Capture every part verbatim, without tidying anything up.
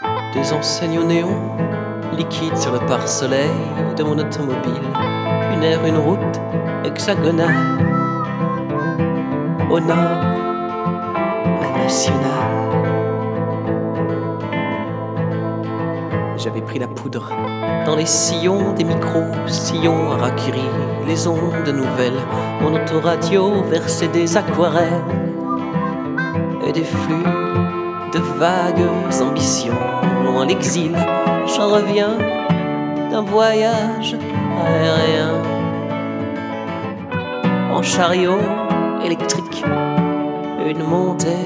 Des enseignes au néon, liquides sur le pare-soleil de mon automobile. Une aire, une route hexagonale. Au nord, la nationale. J'avais pris la poudre dans les sillons des micros, sillons harakiri, les ondes nouvelles. Mon autoradio versait des aquarelles et des flux de vagues ambitions. Loin l'exil, j'en reviens d'un voyage aérien. En chariot électrique, une montée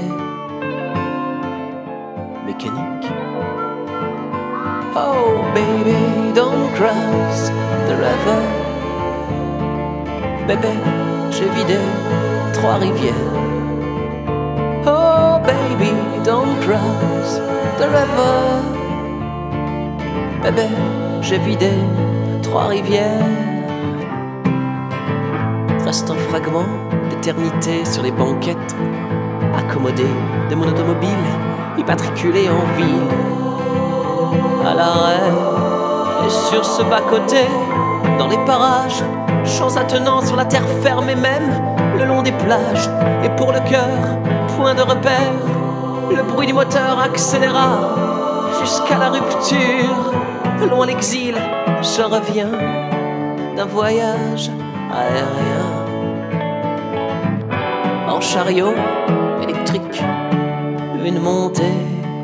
mécanique. Oh baby, don't cross the river. Bébé, j'ai vidé trois rivières. Oh baby, don't cross the river. Bébé, j'ai vidé trois rivières. Reste un fragment d'éternité sur les banquettes, accommodé de mon automobile, immatriculé en ville. À l'arrêt, et sur ce bas-côté, dans les parages, champs attenants sur la terre ferme et même le long des plages. Et pour le cœur, point de repère, le bruit du moteur accéléra jusqu'à la rupture. Loin l'exil, je reviens d'un voyage aérien. En chariot électrique, une montée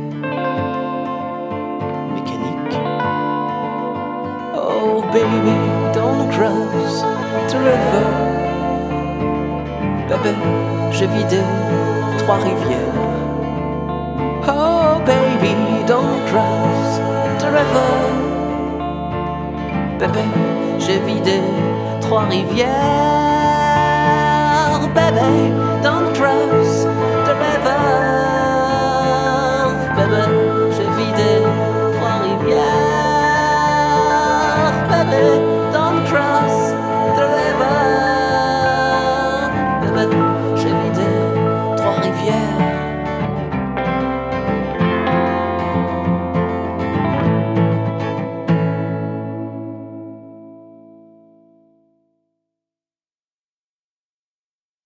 mécanique. Oh baby, don't cross the river. Bébé, j'ai vidé trois rivières. Oh baby, don't cross the river. Bébé, j'ai vidé trois rivières. Bébé, don't